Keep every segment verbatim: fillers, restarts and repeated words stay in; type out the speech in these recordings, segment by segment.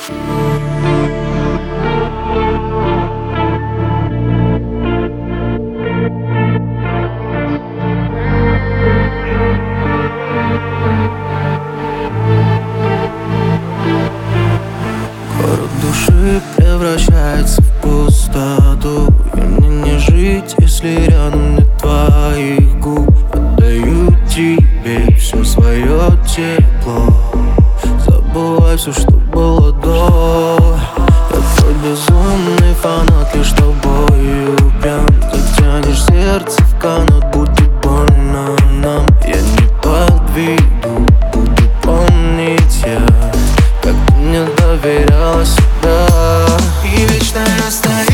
Город души превращается в пустоту, и мне не жить, если рядом нет твоих губ. Отдаю тебе все свое тепло, забывай все, что было до. Я твой безумный фанат, лишь тобою прям затянешь сердце в канат, будет больно нам. Я не подведу, буду помнить я, как ты мне доверяла себя. И вечно стоит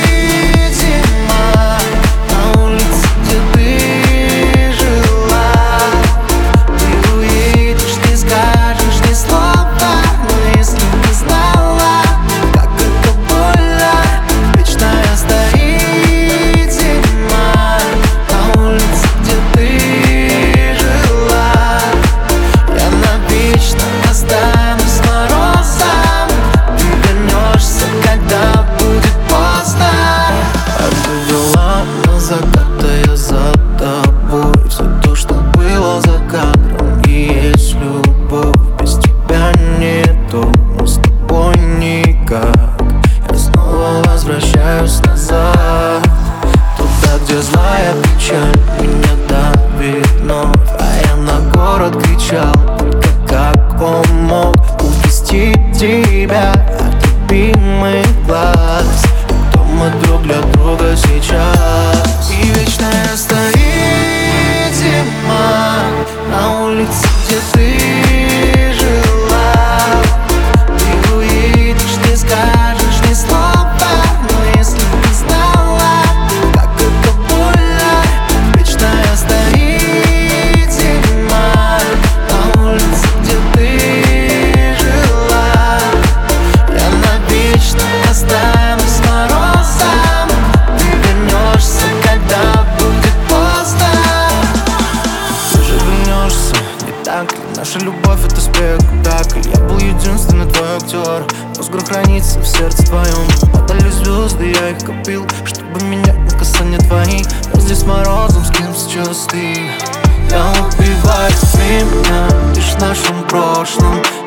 зима на улице, где ты жила. Ты уедешь, не скажешь ни слова, но если бы знала, как это больно. Вечно стоит зима на улице, где ты жила. Я навечно останусь морозом, ты вернешься, когда будет поздно. Отвела на закат, а я за тобой. Все то, что было за кадром, и есть любовь. Без тебя нету, но с тобой никак. Я снова возвращаюсь назад, туда, где злая печаль меня давит вновь. А я на город кричал, только как он мог увести тебя от любимых глаз. Кто мы друг для друга сейчас? И вечно стоит зима на улице, где ты жила. Ты уедешь, не скажешь ни слова, но если бы знала, как это больно. Вечно стоит зима на улице, где ты жила. Я навечно останусь морозом, ты вернешься, когда будет поздно. Ты же вернешься, не так ли? Наша любовь — это спектакль. Я был единственный твой актер, мозг хранится в сердце твоем. Падали звезды, я их копил, чтобы менять на касание твоих. Я здесь морозом, с кем сейчас ты? Я убиваю время лишь в нашем прошлом.